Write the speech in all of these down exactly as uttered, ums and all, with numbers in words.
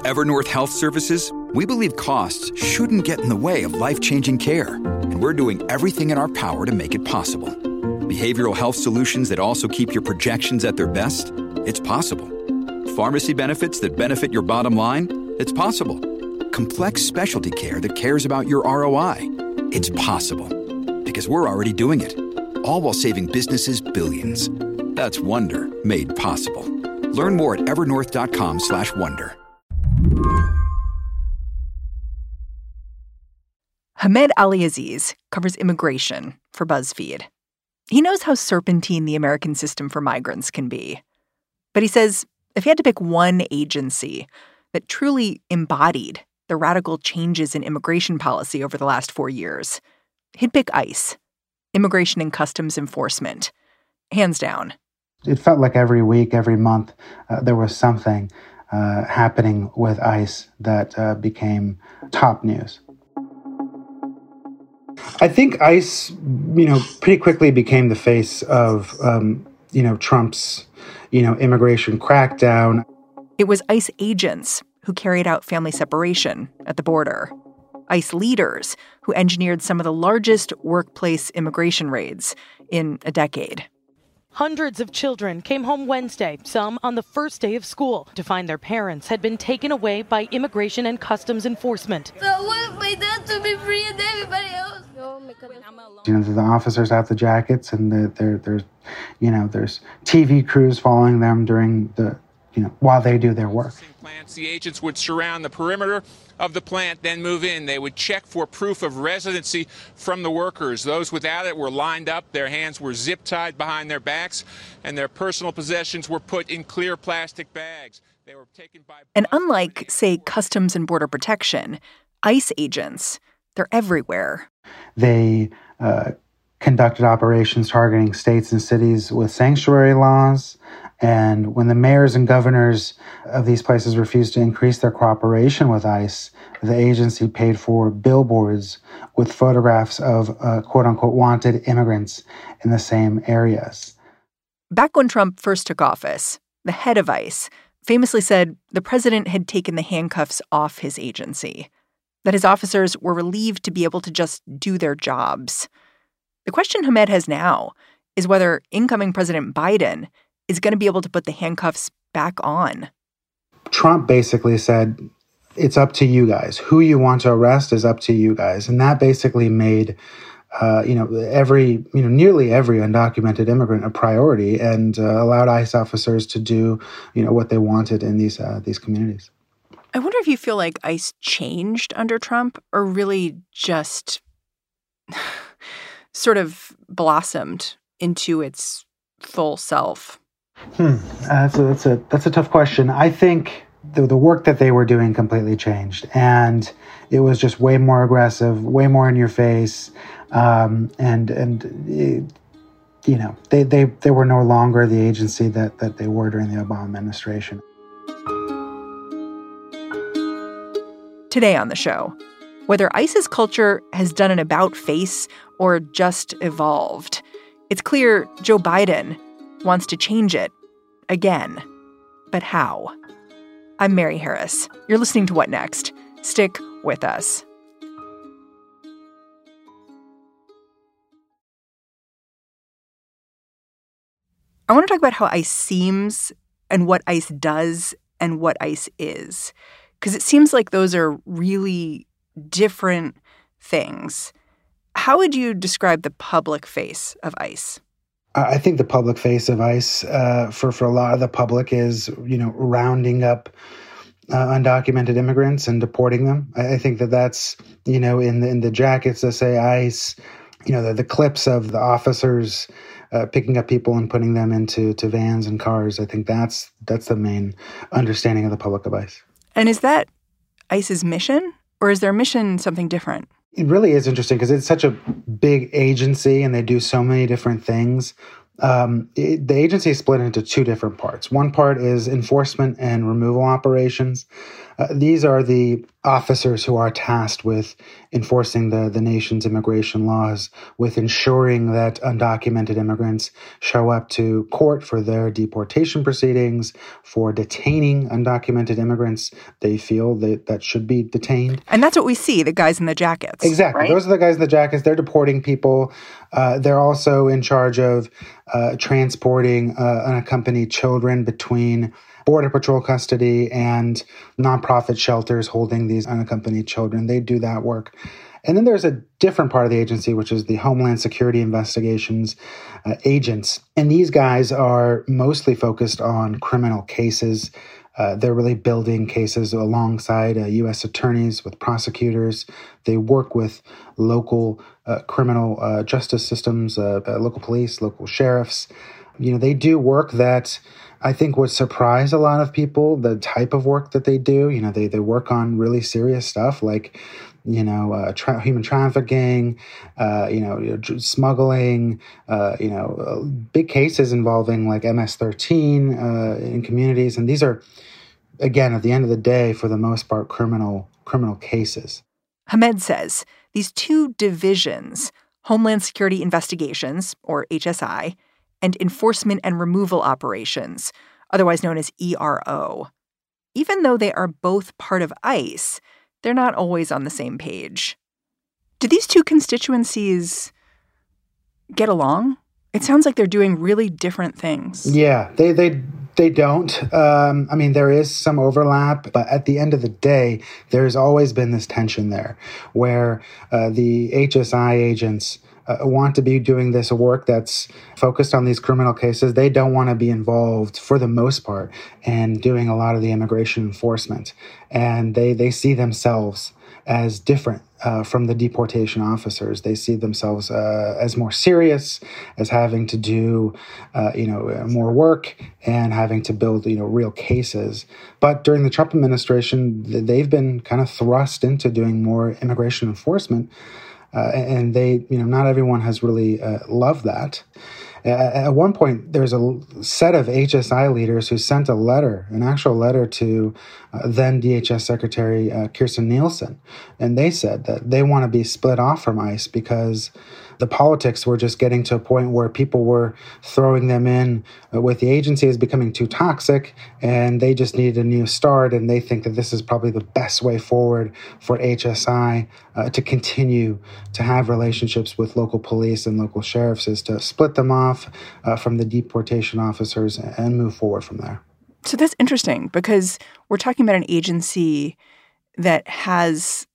Evernorth Health Services, we believe costs shouldn't get in the way of life-changing care, and we're doing everything in our power to make it possible. Behavioral health solutions that also keep your projections at their best? It's possible. Pharmacy benefits that benefit your bottom line? It's possible. Complex specialty care that cares about your R O I? It's possible. Because we're already doing it. All while saving businesses billions. That's Wonder made possible. Learn more at evernorth.com slash wonder. Hamed Ali-Aziz covers immigration for BuzzFeed. He knows how serpentine the American system for migrants can be. But he says if he had to pick one agency that truly embodied the radical changes in immigration policy over the last four years, he'd pick ICE, Immigration and Customs Enforcement, hands down. It felt like every week, every month, uh, there was something uh, happening with ICE that uh, became top news. I think ICE, you know, pretty quickly became the face of, um, you know, Trump's, you know, immigration crackdown. It was ICE agents who carried out family separation at the border. ICE leaders who engineered some of the largest workplace immigration raids in a decade. Hundreds of children came home Wednesday, some on the first day of school, to find their parents had been taken away by Immigration and Customs Enforcement. So I want my dad to be free and everybody else. You know, the officers have the jackets, and the, there, there's, you know, there's T V crews following them during the, you know, while they do their work. The agents would surround the perimeter of the plant, then move in. They would check for proof of residency from the workers. Those without it were lined up, their hands were zip-tied behind their backs, and their personal possessions were put in clear plastic bags. They were taken by... And unlike, say, Customs and Border Protection, ICE agents, they're everywhere. They uh, conducted operations targeting states and cities with sanctuary laws. And when the mayors and governors of these places refused to increase their cooperation with ICE, the agency paid for billboards with photographs of uh, quote-unquote wanted immigrants in the same areas. Back when Trump first took office, the head of ICE famously said the president had taken the handcuffs off his agency, that his officers were relieved to be able to just do their jobs. The question Hamed has now is whether incoming President Biden is going to be able to put the handcuffs back on. Trump basically said, it's up to you guys. Who you want to arrest is up to you guys. And that basically made, uh, you know, every, you know, nearly every undocumented immigrant a priority, and uh, allowed ICE officers to do, you know, what they wanted in these uh, these communities. I wonder if you feel like ICE changed under Trump, or really just sort of blossomed into its full self. Hmm. Uh, that's a, that's a that's a tough question. I think the the work that they were doing completely changed, and it was just way more aggressive, way more in your face, um, and and it, you know they, they they were no longer the agency that that they were during the Obama administration. Today on the show, whether ICE's culture has done an about-face or just evolved, it's clear Joe Biden wants to change it again. But how? I'm Mary Harris. You're listening to What Next? Stick with us. I want to talk about how ICE seems and what ICE does and what ICE is, because it seems like those are really different things. How would you describe the public face of ICE? I think the public face of ICE uh, for, for a lot of the public is, you know, rounding up uh, undocumented immigrants and deporting them. I, I think that that's, you know, in the, in the jackets that say ICE, you know, the, the clips of the officers uh, picking up people and putting them into to vans and cars. I think that's that's the main understanding of the public of ICE. And is that ICE's mission, or is their mission something different? It really is interesting because it's such a big agency and they do so many different things. Um, it, the agency is split into two different parts. One part is enforcement and removal operations. Uh, these are the officers who are tasked with enforcing the, the nation's immigration laws, with ensuring that undocumented immigrants show up to court for their deportation proceedings, for detaining undocumented immigrants they feel that, that should be detained. And that's what we see, the guys in the jackets. Exactly. Right? Those are the guys in the jackets. They're deporting people. Uh, they're also in charge of uh, transporting uh, unaccompanied children between Border Patrol custody and nonprofit shelters holding these unaccompanied children. They do that work. And then there's a different part of the agency, which is the Homeland Security Investigations uh, agents. And these guys are mostly focused on criminal cases. Uh, they're really building cases alongside uh, U S attorneys, with prosecutors. They work with local uh, criminal uh, justice systems, uh, uh, local police, local sheriffs. You know, they do work that I think would surprise a lot of people, the type of work that they do. You know, they, they work on really serious stuff like, you know, uh, tra- human trafficking, uh, you know, smuggling, uh, you know, uh, big cases involving like M S thirteen uh, in communities. And these are, again, at the end of the day, for the most part, criminal criminal cases. Hamed says these two divisions, Homeland Security Investigations, or H S I, and Enforcement and Removal Operations, otherwise known as E R O. Even though they are both part of ICE, they're not always on the same page. Do these two constituencies get along? It sounds like they're doing really different things. Yeah, they they they don't. Um, I mean, there is some overlap, but at the end of the day, there's always been this tension there where uh, the H S I agents Uh, want to be doing this work that's focused on these criminal cases. They don't want to be involved, for the most part, in doing a lot of the immigration enforcement. And they, they see themselves as different uh, from the deportation officers. They see themselves uh, as more serious, as having to do, uh, you know, more work and having to build, you know, real cases. But during the Trump administration, they've been kind of thrust into doing more immigration enforcement. Uh, and they, you know, not everyone has really uh, loved that. Uh, at one point, there's a set of H S I leaders who sent a letter, an actual letter to uh, then D H S Secretary uh, Kirstjen Nielsen. And they said that they want to be split off from ICE because the politics were just getting to a point where people were throwing them in uh, with the agency as becoming too toxic, and they just needed a new start. And they think that this is probably the best way forward for H S I uh, to continue to have relationships with local police and local sheriffs, is to split them off uh, from the deportation officers and move forward from there. So that's interesting because we're talking about an agency that has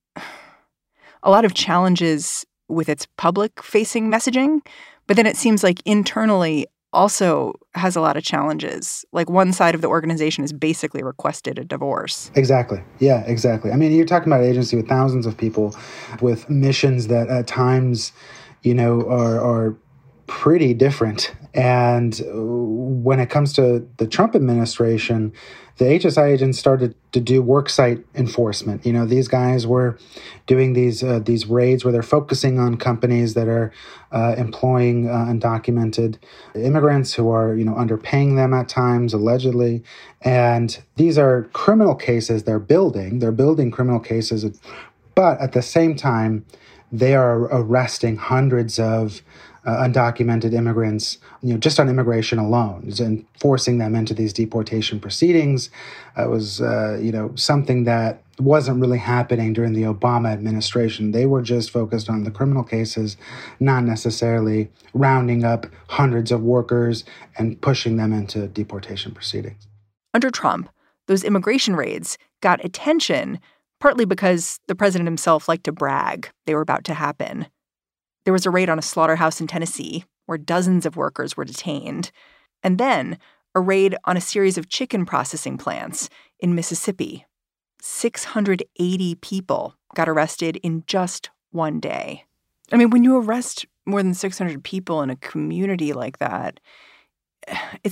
a lot of challenges with its public-facing messaging, but then it seems like internally also has a lot of challenges. Like one side of the organization has basically requested a divorce. Exactly. Yeah, exactly. I mean, you're talking about an agency with thousands of people with missions that at times, you know, are, are pretty different. And when it comes to the Trump administration, the H S I agents started to do worksite enforcement. You know, these guys were doing these uh, these raids where they're focusing on companies that are uh, employing uh, undocumented immigrants who are, you know, underpaying them at times, allegedly. And these are criminal cases they're building. They're building criminal cases. But at the same time, they are arresting hundreds of Uh, undocumented immigrants, you know, just on immigration alone, and forcing them into these deportation proceedings. Uh, it was, uh, you know, something that wasn't really happening during the Obama administration. They were just focused on the criminal cases, not necessarily rounding up hundreds of workers and pushing them into deportation proceedings. Under Trump, those immigration raids got attention partly because the president himself liked to brag they were about to happen. There was a raid on a slaughterhouse in Tennessee where dozens of workers were detained. And then a raid on a series of chicken processing plants in Mississippi. six hundred eighty people got arrested in just one day. I mean, when you arrest more than six hundred people in a community like that, it's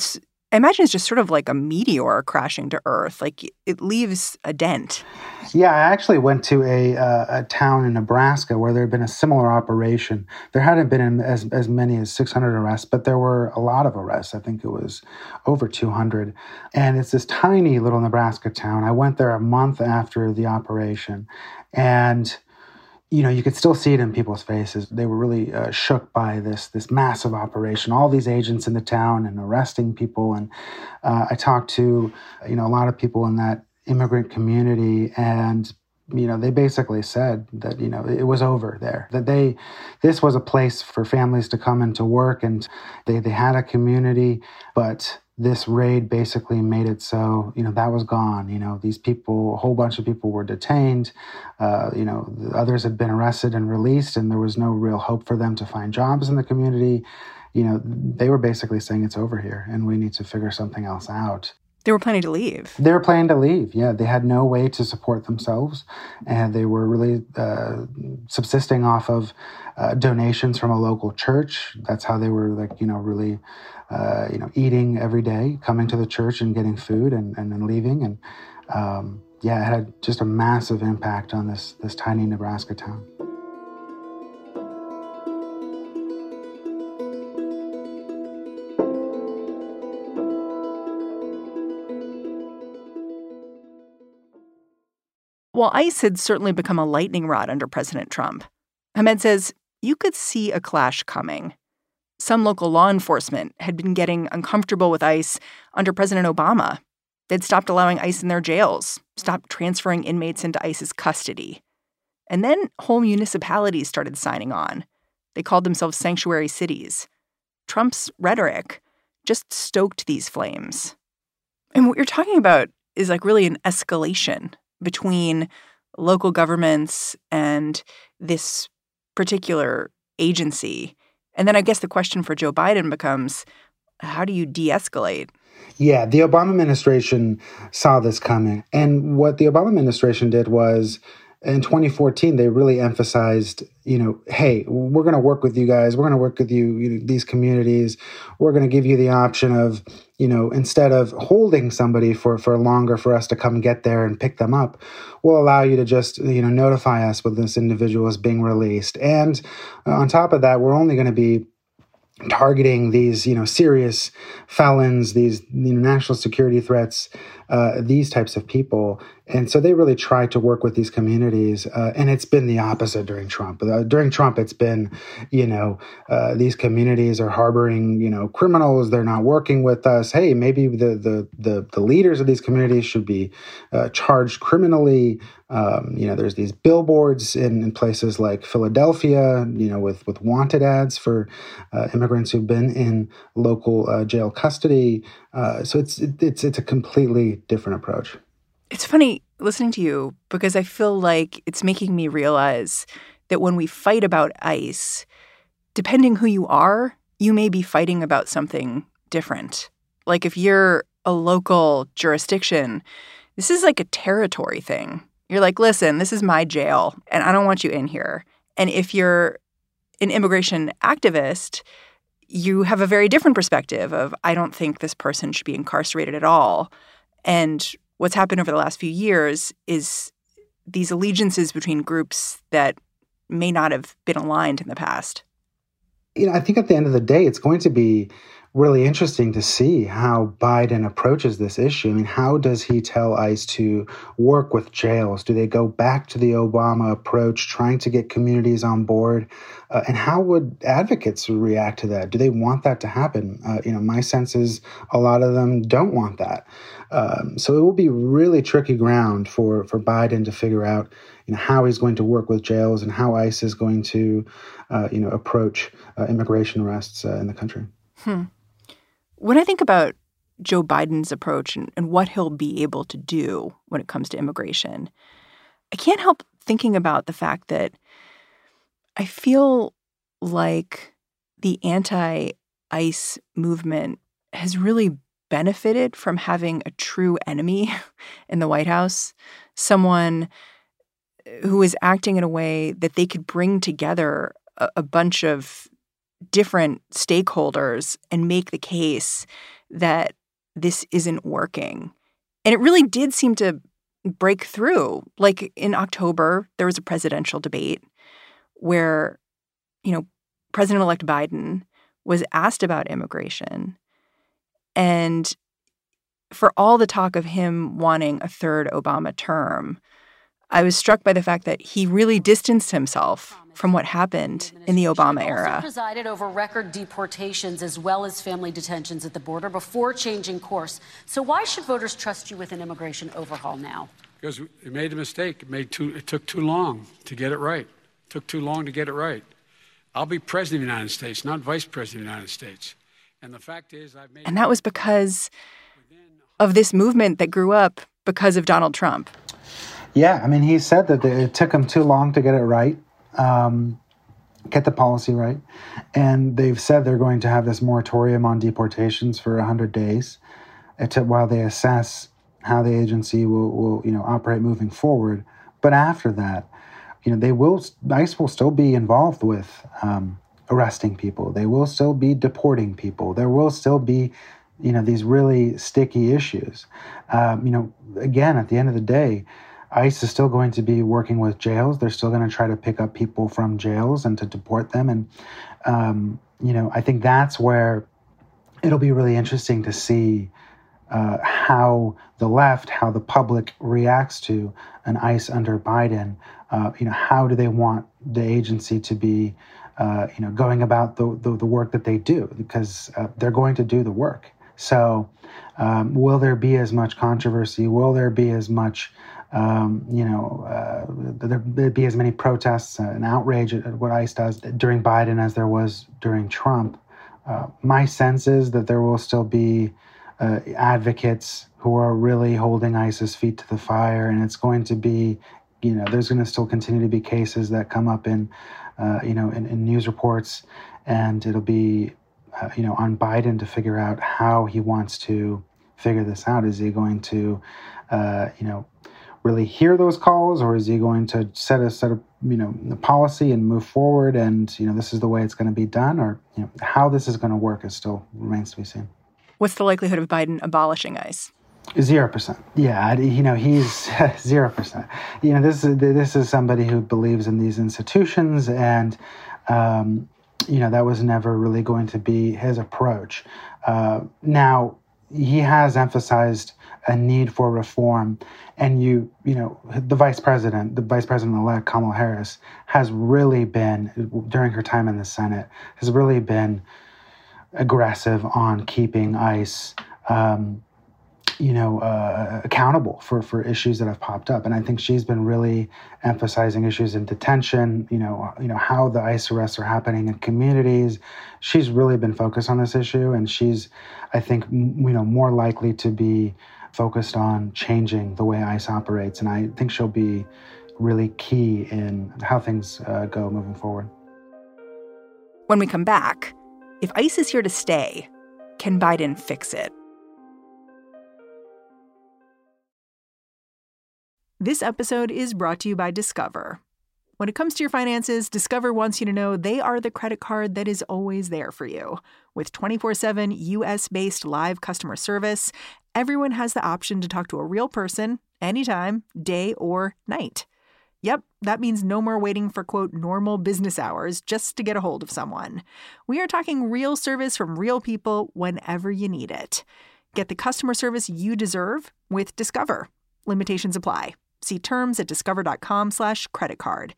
I imagine it's just sort of like a meteor crashing to Earth. Like, it leaves a dent. Yeah, I actually went to a uh, a town in Nebraska where there had been a similar operation. There hadn't been as as many as six hundred arrests, but there were a lot of arrests. I think it was over two hundred. And it's this tiny little Nebraska town. I went there a month after the operation. And you know, you could still see it in people's faces. They were really uh, shook by this this massive operation, all these agents in the town and arresting people. And uh, I talked to, you know, a lot of people in that immigrant community, and, you know, they basically said that, you know, it was over there, that they, this was a place for families to come and to work, and they, they had a community, but this raid basically made it so, you know, that was gone. You know, these people, a whole bunch of people were detained. Uh, you know, others had been arrested and released, and there was no real hope for them to find jobs in the community. You know, they were basically saying it's over here and we need to figure something else out. They were planning to leave. They were planning to leave, yeah. They had no way to support themselves, and they were really uh, subsisting off of uh, donations from a local church. That's how they were, like, you know, really, uh, you know, eating every day, coming to the church and getting food and, and then leaving. And um, yeah, it had just a massive impact on this this tiny Nebraska town. While ICE had certainly become a lightning rod under President Trump, Hamed says you could see a clash coming. Some local law enforcement had been getting uncomfortable with ICE under President Obama. They'd stopped allowing ICE in their jails, stopped transferring inmates into ICE's custody. And then whole municipalities started signing on. They called themselves sanctuary cities. Trump's rhetoric just stoked these flames. And what you're talking about is like really an escalation between local governments and this particular agency. And then I guess the question for Joe Biden becomes, how do you de-escalate? Yeah, the Obama administration saw this coming. And what the Obama administration did was, in twenty fourteen, they really emphasized, you know, hey, we're going to work with you guys. We're going to work with you, you know, these communities. We're going to give you the option of, you know, instead of holding somebody for, for longer for us to come get there and pick them up, we'll allow you to just, you know, notify us when this individual is being released. And uh, on top of that, we're only going to be targeting these, you know, serious felons, these, you know, national security threats, uh, these types of people. And so they really tried to work with these communities. Uh, and it's been the opposite during Trump. Uh, during Trump, it's been, you know, uh, these communities are harboring, you know, criminals. They're not working with us. Hey, maybe the the the, the leaders of these communities should be uh, charged criminally. Um, you know, there's these billboards in, in places like Philadelphia, you know, with, with wanted ads for uh, immigrants who've been in local uh, jail custody. Uh, so it's it, it's it's a completely different approach. It's funny listening to you because I feel like it's making me realize that when we fight about ICE, depending who you are, you may be fighting about something different. Like if you're a local jurisdiction, this is like a territory thing. You're like, listen, this is my jail and I don't want you in here. And if you're an immigration activist, you have a very different perspective of, I don't think this person should be incarcerated at all. And what's happened over the last few years is these allegiances between groups that may not have been aligned in the past. You know, I think at the end of the day, it's going to be really interesting to see how Biden approaches this issue. I mean, how does he tell ICE to work with jails? Do they go back to the Obama approach, trying to get communities on board? Uh, and how would advocates react to that? Do they want that to happen? Uh, you know, my sense is a lot of them don't want that. Um, so it will be really tricky ground for, for Biden to figure out, you know, how he's going to work with jails and how ICE is going to, uh, you know, approach uh, immigration arrests uh, in the country. Hmm. When I think about Joe Biden's approach and, and what he'll be able to do when it comes to immigration, I can't help thinking about the fact that I feel like the anti-ICE movement has really benefited from having a true enemy in the White House, someone who is acting in a way that they could bring together a, a bunch of different stakeholders and make the case that this isn't working. And it really did seem to break through. Like in October, there was a presidential debate where, you know, President-elect Biden was asked about immigration. And for all the talk of him wanting a third Obama term, I was struck by the fact that he really distanced himself from what happened in the Obama era. Also presided over record deportations as well as family detentions at the border before changing course. So why should voters trust you with an immigration overhaul now? Because we made a mistake. It, made too, it took too long to get it right. It took too long to get it right. I'll be president of the United States, not vice president of the United States. And the fact is, I've made... And that was because of this movement that grew up because of Donald Trump. Yeah, I mean, he said that it took him too long to get it right, um, get the policy right. And they've said they're going to have this moratorium on deportations for one hundred days to, while they assess how the agency will, will, you know, operate moving forward. But after that, you know, they will, ICE will still be involved with um, arresting people. They will still be deporting people. There will still be, you know, these really sticky issues. Um, you know, again, at the end of the day, ICE is still going to be working with jails. They're still going to try to pick up people from jails and to deport them. And, um, you know, I think that's where it'll be really interesting to see uh, how the left, how the public reacts to an ICE under Biden. Uh, you know, how do they want the agency to be, uh, you know, going about the, the, the work that they do? Because uh, they're going to do the work. So um, will there be as much controversy? Will there be as much, um, you know, uh, there be as many protests and outrage at what ICE does during Biden as there was during Trump? Uh, my sense is that there will still be uh, advocates who are really holding ICE's feet to the fire, and it's going to be, you know, there's going to still continue to be cases that come up in, uh, you know, in, in news reports, and it'll be, uh, you know, on Biden to figure out how he wants to figure this out. Is he going to, uh, you know, really hear those calls, or is he going to set a set of, you know, the policy and move forward, and, you know, this is the way it's going to be done, or, you know, how this is going to work is still remains to be seen. What's the likelihood of Biden abolishing ICE? Zero percent. Yeah, you know, he's zero percent. You know, this is this is somebody who believes in these institutions, and um, you know, that was never really going to be his approach. Uh, now, he has emphasized a need for reform, and you, you know, the vice president, the vice president-elect Kamala Harris, has really been, during her time in the Senate, has really been aggressive on keeping ICE, um, you know, uh, accountable for, for issues that have popped up. And I think she's been really emphasizing issues in detention, you know, you know, how the ICE arrests are happening in communities. She's really been focused on this issue, and she's, I think, m- you know, more likely to be focused on changing the way ICE operates. And I think she'll be really key in how things uh, go moving forward. When we come back, if ICE is here to stay, can Biden fix it? This episode is brought to you by Discover. When it comes to your finances, Discover wants you to know they are the credit card that is always there for you. With twenty-four seven U S-based live customer service, everyone has the option to talk to a real person anytime, day or night. Yep, that means no more waiting for, quote, normal business hours just to get a hold of someone. We are talking real service from real people whenever you need it. Get the customer service you deserve with Discover. Limitations apply. See terms at discover.com slash credit card.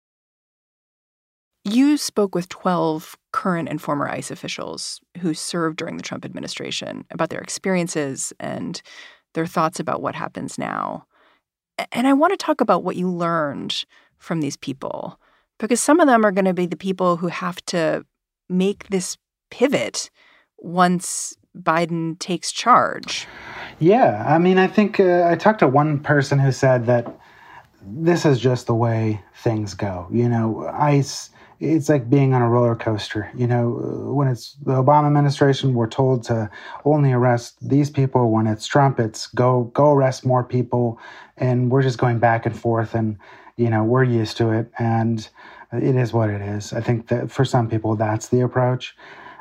You spoke with twelve current and former ICE officials who served during the Trump administration about their experiences and their thoughts about what happens now. And I want to talk about what you learned from these people, because some of them are going to be the people who have to make this pivot once Biden takes charge. Yeah, I mean, I think uh, I talked to one person who said that this is just the way things go. You know, ICE, it's like being on a roller coaster. You know, when it's the Obama administration, we're told to only arrest these people. When it's Trump, it's go go arrest more people. And we're just going back and forth, and, you know, we're used to it. And it is what it is. I think that for some people, that's the approach.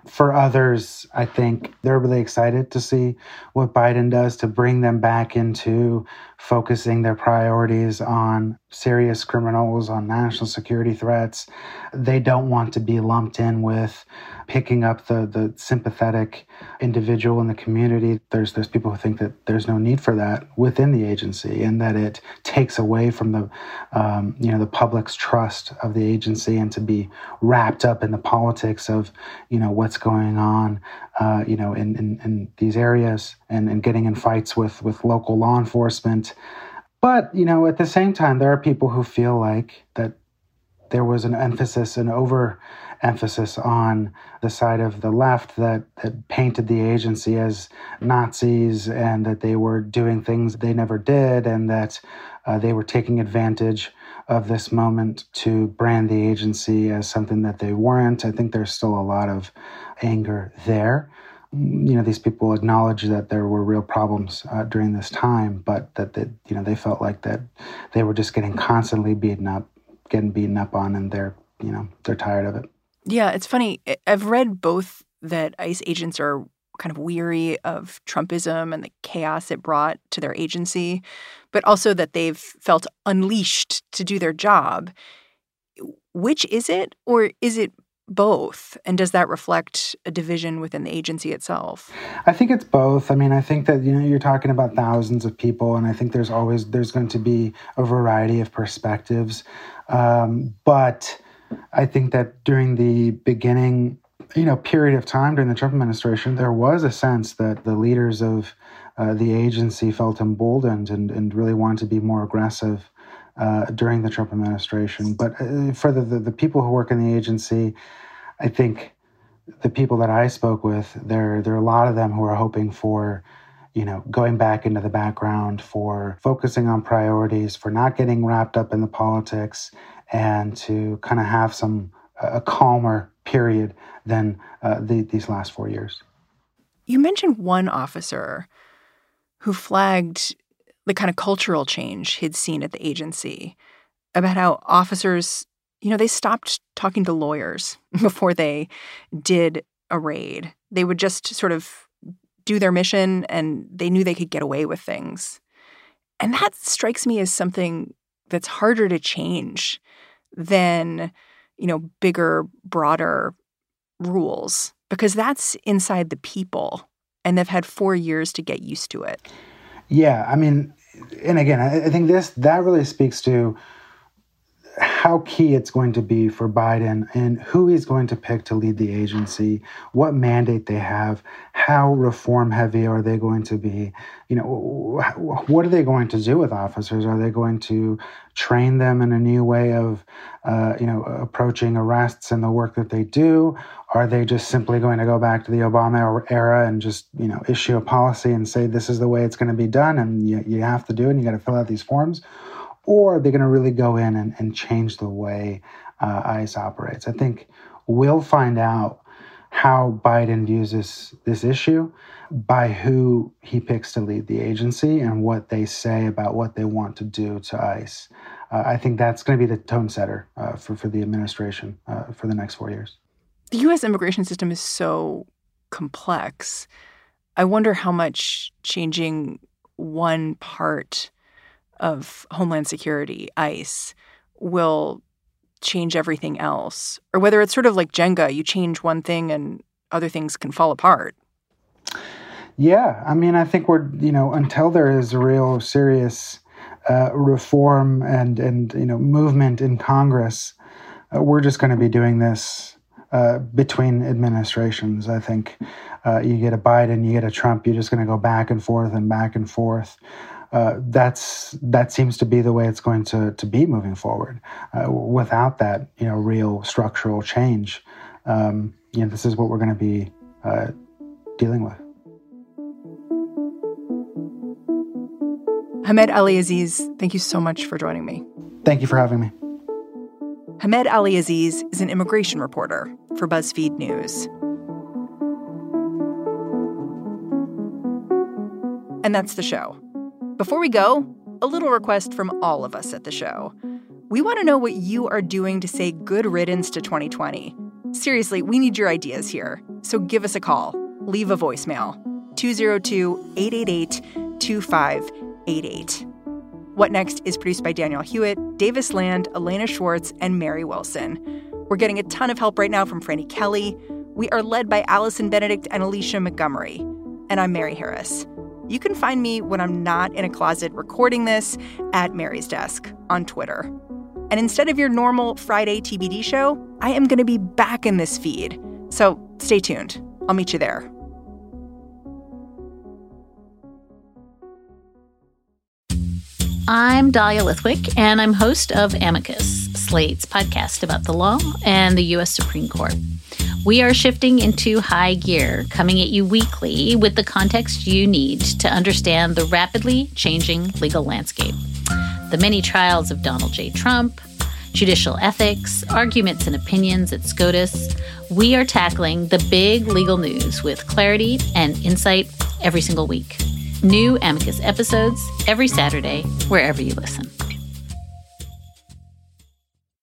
For others, I think they're really excited to see what Biden does to bring them back into focusing their priorities on serious criminals, on national security threats. They don't want to be lumped in with picking up the, the sympathetic individual in the community. There's there's people who think that there's no need for that within the agency, and that it takes away from the um, you know the public's trust of the agency, and to be wrapped up in the politics of you know what's going on uh, you know in, in, in these areas, and, and getting in fights with with local law enforcement. But you know at the same time, there are people who feel like that there was an emphasis, an overemphasis on the side of the left that, that painted the agency as Nazis, and that they were doing things they never did, and that uh, they were taking advantage of this moment to brand the agency as something that they weren't. I think there's still a lot of anger there. You know, these people acknowledge that there were real problems uh, during this time, but that they, you know they felt like that they were just getting constantly beaten up. getting beaten up on, and they're, you know, they're tired of it. Yeah, it's funny. I've read both that ICE agents are kind of weary of Trumpism and the chaos it brought to their agency, but also that they've felt unleashed to do their job. Which is it, or is it both? And does that reflect a division within the agency itself? I think it's both. I mean, I think that, you know, you're talking about thousands of people, and I think there's always, there's going to be a variety of perspectives. Um, but I think that during the beginning, you know, period of time during the Trump administration, there was a sense that the leaders of uh, the agency felt emboldened and, and really wanted to be more aggressive uh, during the Trump administration. But uh, for the, the, the people who work in the agency, I think the people that I spoke with, there, there are a lot of them who are hoping for, you know, going back into the background, for focusing on priorities, for not getting wrapped up in the politics, and to kind of have some a calmer period than uh, the, these last four years. You mentioned one officer who flagged the kind of cultural change he'd seen at the agency, about how officers, you know, they stopped talking to lawyers before they did a raid. They would just sort of do their mission, and they knew they could get away with things. And that strikes me as something that's harder to change than, you know, bigger, broader rules, because that's inside the people, and they've had four years to get used to it. Yeah, I mean, and again, I think this, that really speaks to how key it's going to be for Biden and who he's going to pick to lead the agency, what mandate they have, how reform heavy are they going to be, you know, what are they going to do with officers? Are they going to train them in a new way of, uh, you know, approaching arrests and the work that they do? Are they just simply going to go back to the Obama era and just, you know, issue a policy and say, this is the way it's going to be done, and you, you have to do it, and you got to fill out these forms? Or are they going to really go in and, and change the way uh, ICE operates? I think we'll find out how Biden views this, this issue by who he picks to lead the agency and what they say about what they want to do to ICE. Uh, I think that's going to be the tone setter uh, for, for the administration uh, for the next four years. The U S immigration system is so complex. I wonder how much changing one part of Homeland Security, ICE, will change everything else, or whether it's sort of like Jenga, you change one thing and other things can fall apart. Yeah, I mean, I think we're, you know, until there is a real serious uh, reform and, and, you know, movement in Congress, uh, we're just going to be doing this uh, between administrations. I think uh, you get a Biden, you get a Trump, you're just going to go back and forth and back and forth. Uh, that's that seems to be the way it's going to, to be moving forward. Uh, without that, you know, real structural change, um, you know, this is what we're going to be uh, dealing with. Hamed Ali Aziz, thank you so much for joining me. Thank you for having me. Hamed Ali Aziz is an immigration reporter for BuzzFeed News. And that's the show. Before we go, a little request from all of us at the show. We want to know what you are doing to say good riddance to twenty twenty. Seriously, we need your ideas here. So give us a call. Leave a voicemail. two oh two, eight eight eight, two five eight eight. What Next is produced by Danielle Hewitt, Davis Land, Elena Schwartz, and Mary Wilson. We're getting a ton of help right now from Franny Kelly. We are led by Allison Benedict and Alicia Montgomery. And I'm Mary Harris. You can find me when I'm not in a closet recording this at Mary's Desk on Twitter. And instead of your normal Friday T B D show, I am going to be back in this feed. So stay tuned. I'll meet you there. I'm Dahlia Lithwick, and I'm host of Amicus, Slate's podcast about the law and the U S Supreme Court. We are shifting into high gear, coming at you weekly with the context you need to understand the rapidly changing legal landscape. The many trials of Donald J. Trump, judicial ethics, arguments and opinions at SCOTUS. We are tackling the big legal news with clarity and insight every single week. New Amicus episodes every Saturday, wherever you listen.